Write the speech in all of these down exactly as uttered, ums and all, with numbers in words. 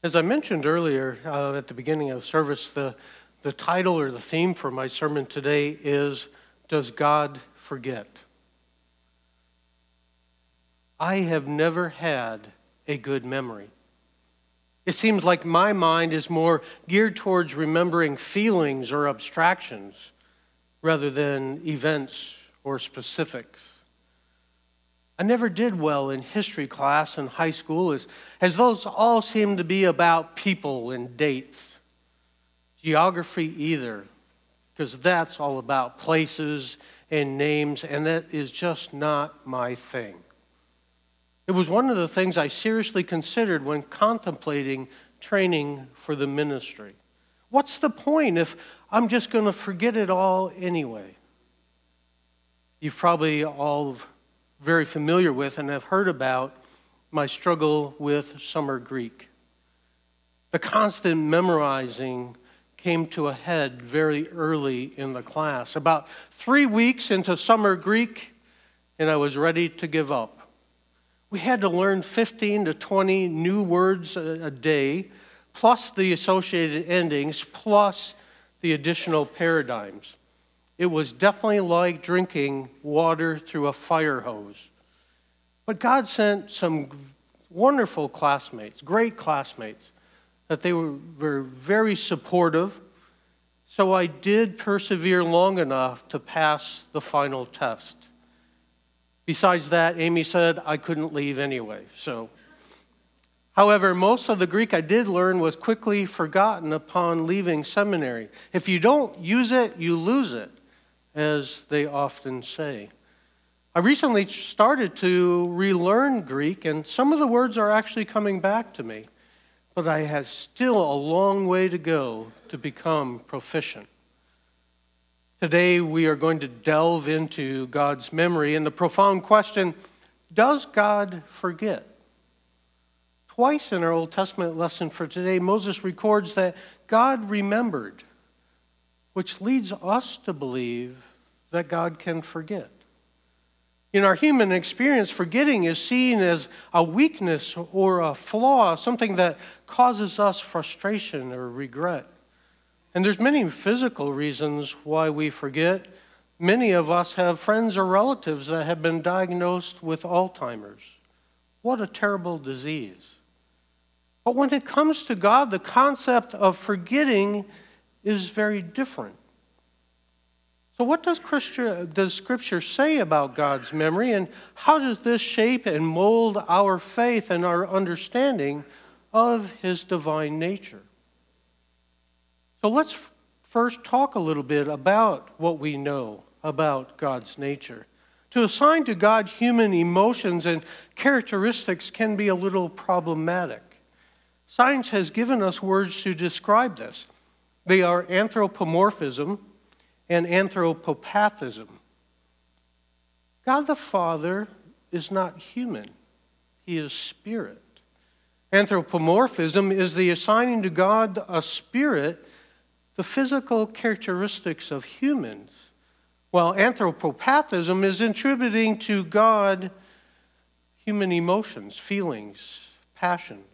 As I mentioned earlier uh, at the beginning of service, the, the title or the theme for my sermon today is, Does God Forget? I have never had a good memory. It seems like my mind is more geared towards remembering feelings or abstractions rather than events or specifics. I never did well in history class in high school, as, as those all seemed to be about people and dates. Geography either, because that's all about places and names, and that is just not my thing. It was one of the things I seriously considered when contemplating training for the ministry. What's the point if I'm just going to forget it all anyway? You've probably all very familiar with and have heard about my struggle with summer Greek. The constant memorizing came to a head very early in the class. About three weeks into summer Greek, and I was ready to give up. We had to learn fifteen to twenty new words a, a day, plus the associated endings, plus the additional paradigms. It was definitely like drinking water through a fire hose. But God sent some wonderful classmates, great classmates, that they were, were very supportive. So I did persevere long enough to pass the final test. Besides that, Amy said I couldn't leave anyway. So, however, most of the Greek I did learn was quickly forgotten upon leaving seminary. If you don't use it, you lose it, as they often say. I recently started to relearn Greek, and some of the words are actually coming back to me, but I have still a long way to go to become proficient. Today, we are going to delve into God's memory and the profound question, does God forget? Twice in our Old Testament lesson for today, Moses records that God remembered, which leads us to believe that God can forget. In our human experience, forgetting is seen as a weakness or a flaw, something that causes us frustration or regret. And there's many physical reasons why we forget. Many of us have friends or relatives that have been diagnosed with Alzheimer's. What a terrible disease. But when it comes to God, the concept of forgetting is very different. So what does Scripture, does Scripture say about God's memory, and how does this shape and mold our faith and our understanding of His divine nature? So let's f- first talk a little bit about what we know about God's nature. To assign to God human emotions and characteristics can be a little problematic. Science has given us words to describe this. They are anthropomorphism and anthropopathism. God the Father is not human. He is spirit. Anthropomorphism is the assigning to God a spirit the physical characteristics of humans, while anthropopathism is attributing to God human emotions, feelings, passions.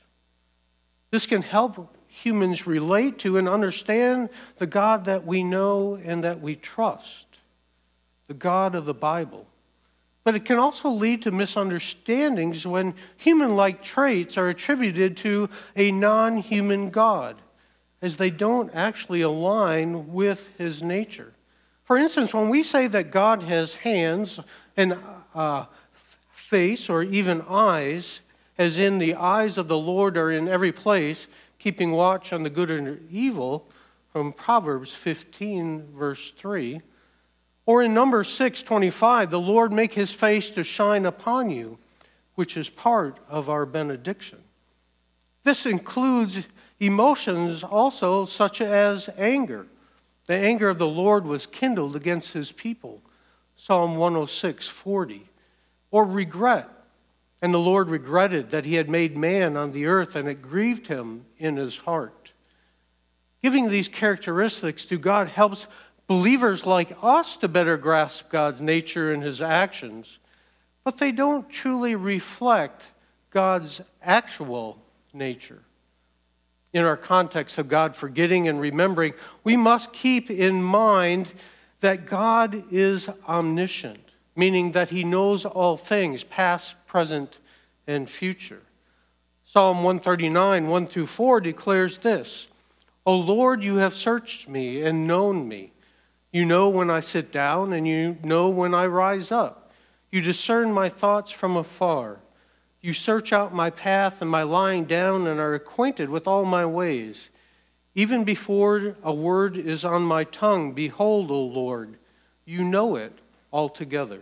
This can help humans relate to and understand the God that we know and that we trust, the God of the Bible. But it can also lead to misunderstandings when human-like traits are attributed to a non-human God, as they don't actually align with His nature. For instance, when we say that God has hands and uh, face or even eyes, as in the eyes of the Lord are in every place, keeping watch on the good and evil, from Proverbs fifteen, verse three. Or in Numbers six twenty-five, the Lord make His face to shine upon you, which is part of our benediction. This includes emotions also such as anger. The anger of the Lord was kindled against His people, Psalm one oh six forty. Or regret. And the Lord regretted that He had made man on the earth, and it grieved Him in His heart. Giving these characteristics to God helps believers like us to better grasp God's nature and His actions, but they don't truly reflect God's actual nature. In our context of God forgetting and remembering, we must keep in mind that God is omniscient, meaning that he knows all things, past, present, and future. Psalm one thirty-nine, one through four declares this: O Lord, you have searched me and known me. You know when I sit down and you know when I rise up. You discern my thoughts from afar. You search out my path and my lying down and are acquainted with all my ways. Even before a word is on my tongue, behold, O Lord, you know it altogether.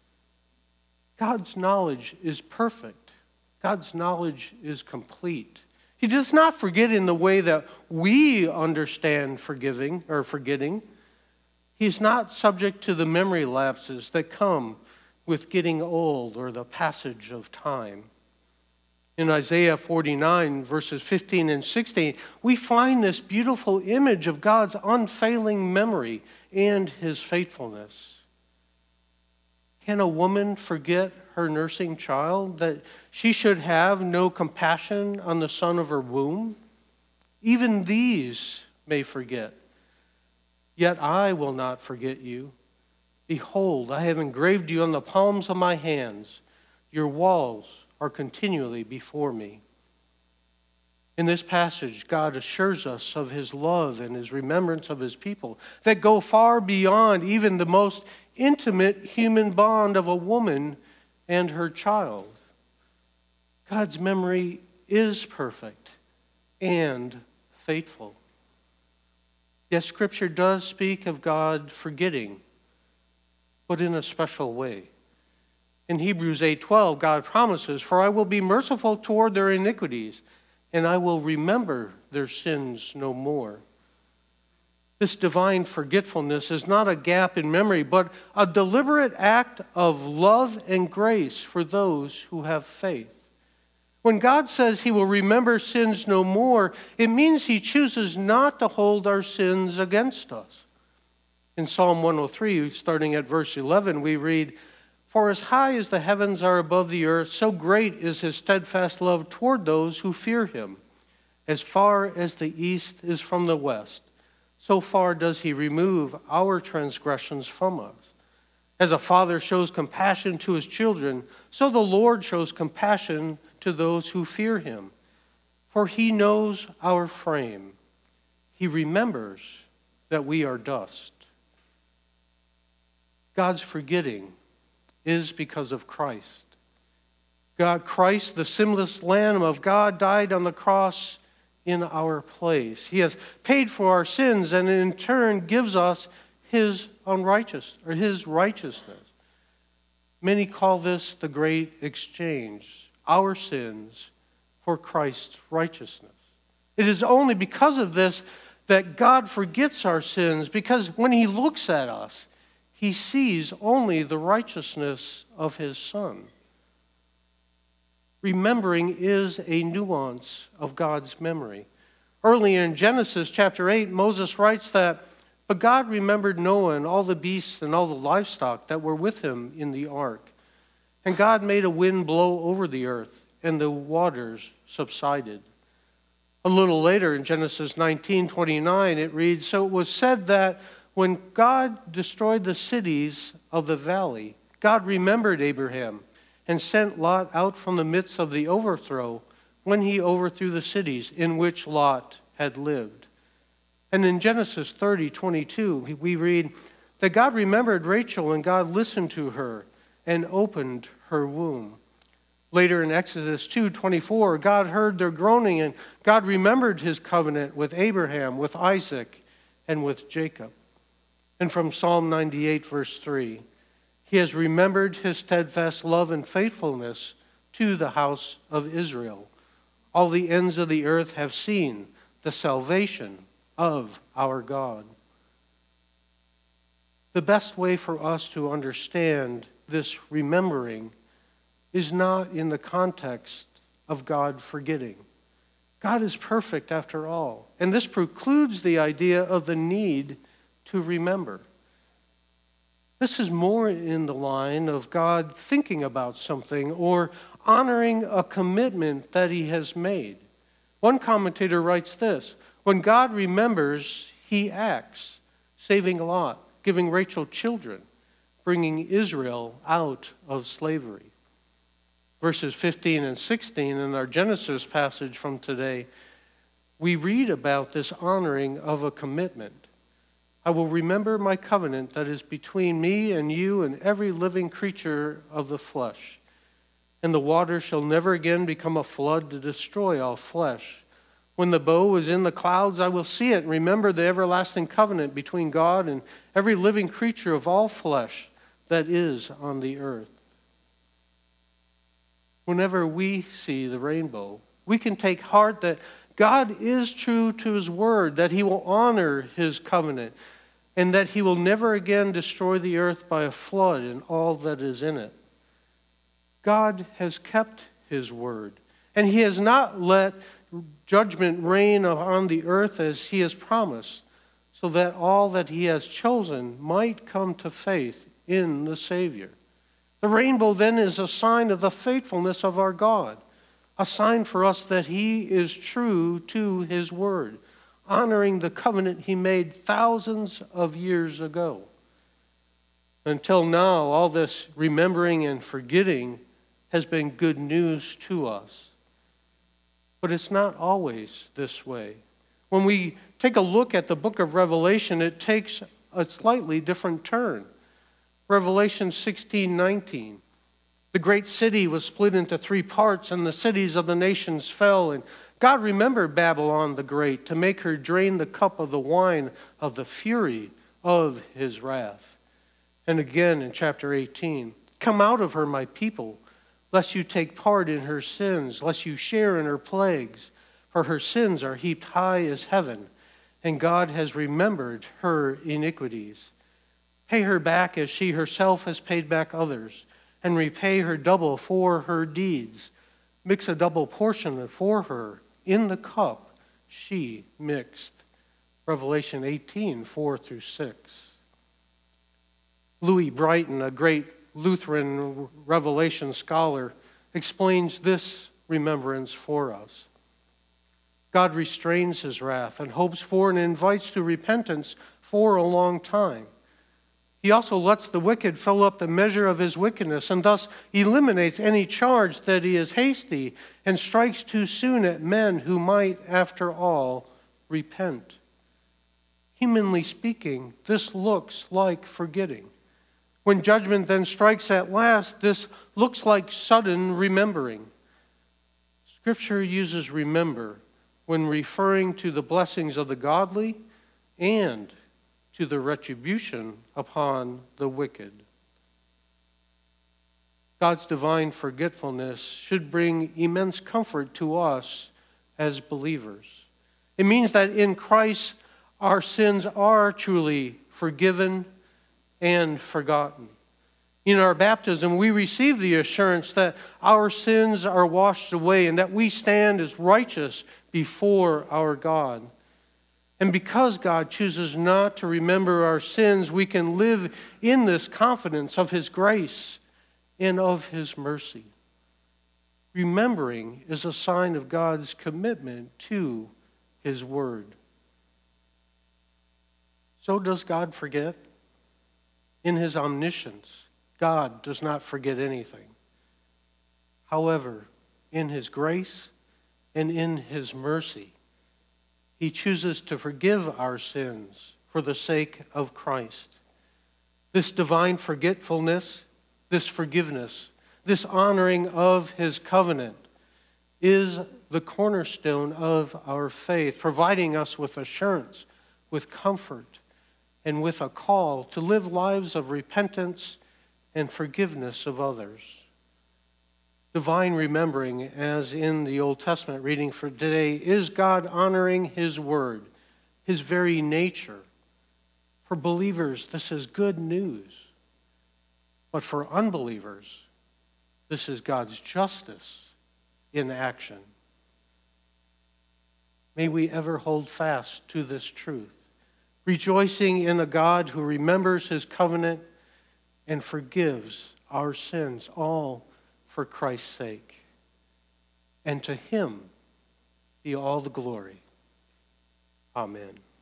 God's knowledge is perfect. God's knowledge is complete. He does not forget in the way that we understand forgiving or forgetting. He's not subject to the memory lapses that come with getting old or the passage of time. In Isaiah forty-nine, verses fifteen and sixteen, we find this beautiful image of God's unfailing memory and his faithfulness. Can a woman forget her nursing child, that she should have no compassion on the son of her womb? Even these may forget. Yet I will not forget you. Behold, I have engraved you on the palms of my hands. Your walls are continually before me. In this passage, God assures us of his love and his remembrance of his people that go far beyond even the most intimate human bond of a woman and her child. God's memory is perfect and faithful. Yes, Scripture does speak of God forgetting, but in a special way. In Hebrews eight twelve, God promises, "For I will be merciful toward their iniquities, and I will remember their sins no more." This divine forgetfulness is not a gap in memory, but a deliberate act of love and grace for those who have faith. When God says he will remember sins no more, it means he chooses not to hold our sins against us. In Psalm one oh three, starting at verse eleven, we read, "For as high as the heavens are above the earth, so great is his steadfast love toward those who fear him. As far as the east is from the west, so far does he remove our transgressions from us. As a father shows compassion to his children, so the Lord shows compassion to those who fear him. For he knows our frame. He remembers that we are dust." God's forgetting is because of Christ. God, Christ, the sinless Lamb of God, died on the cross in our place. He has paid for our sins and in turn gives us his unrighteous or his righteousness. Many call this the great exchange, our sins for Christ's righteousness. It is only because of this that God forgets our sins, because when he looks at us, he sees only the righteousness of his Son. Remembering is a nuance of God's memory. Early in Genesis chapter eight, Moses writes that, "But God remembered Noah and all the beasts and all the livestock that were with him in the ark. And God made a wind blow over the earth, and the waters subsided." A little later in Genesis nineteen twenty-nine, it reads, "So it was said that when God destroyed the cities of the valley, God remembered Abraham and sent Lot out from the midst of the overthrow when he overthrew the cities in which Lot had lived." And in Genesis thirty twenty-two, we read that God remembered Rachel and God listened to her and opened her womb. Later in Exodus two twenty-four, God heard their groaning and God remembered his covenant with Abraham, with Isaac, and with Jacob. And from Psalm ninety-eight, verse three, "He has remembered his steadfast love and faithfulness to the house of Israel. All the ends of the earth have seen the salvation of our God." The best way for us to understand this remembering is not in the context of God forgetting. God is perfect after all, and this precludes the idea of the need to remember. This is more in the line of God thinking about something or honoring a commitment that he has made. One commentator writes this: when God remembers, he acts, saving Lot, giving Rachel children, bringing Israel out of slavery. Verses fifteen and sixteen in our Genesis passage from today, we read about this honoring of a commitment. I will remember my covenant that is between me and you and every living creature of the flesh. And the water shall never again become a flood to destroy all flesh. When the bow is in the clouds, I will see it and remember the everlasting covenant between God and every living creature of all flesh that is on the earth. Whenever we see the rainbow, we can take heart that God is true to his word, that he will honor his covenant, and that he will never again destroy the earth by a flood and all that is in it. God has kept his word, and he has not let judgment reign on the earth as he has promised, so that all that he has chosen might come to faith in the Savior. The rainbow then is a sign of the faithfulness of our God, a sign for us that he is true to his word, honoring the covenant he made thousands of years ago. Until now, all this remembering and forgetting has been good news to us. But it's not always this way. When we take a look at the book of Revelation, it takes a slightly different turn. Revelation sixteen nineteen. The great city was split into three parts, and the cities of the nations fell. And God remembered Babylon the Great to make her drain the cup of the wine of the fury of his wrath. And again in chapter eighteen, come out of her, my people, lest you take part in her sins, lest you share in her plagues. For her sins are heaped high as heaven, and God has remembered her iniquities. Pay her back as she herself has paid back others, and repay her double for her deeds. Mix a double portion for her in the cup she mixed. Revelation eighteen, four through six. Louis Brighton, a great Lutheran Revelation scholar, explains this remembrance for us. God restrains his wrath and hopes for and invites to repentance for a long time. He also lets the wicked fill up the measure of his wickedness and thus eliminates any charge that he is hasty and strikes too soon at men who might, after all, repent. Humanly speaking, this looks like forgetting. When judgment then strikes at last, this looks like sudden remembering. Scripture uses remember when referring to the blessings of the godly and to the retribution upon the wicked. God's divine forgetfulness should bring immense comfort to us as believers. It means that in Christ our sins are truly forgiven and forgotten. In our baptism, we receive the assurance that our sins are washed away and that we stand as righteous before our God. And because God chooses not to remember our sins, we can live in this confidence of his grace and of his mercy. Remembering is a sign of God's commitment to his word. So does God forget? In his omniscience, God does not forget anything. However, in his grace and in his mercy, he chooses to forgive our sins for the sake of Christ. This divine forgetfulness, this forgiveness, this honoring of his covenant is the cornerstone of our faith, providing us with assurance, with comfort, and with a call to live lives of repentance and forgiveness of others. Divine remembering, as in the Old Testament reading for today, is God honoring his word, his very nature. For believers, this is good news. But for unbelievers, this is God's justice in action. May we ever hold fast to this truth, rejoicing in a God who remembers his covenant and forgives our sins, all for Christ's sake. And to him be all the glory. Amen.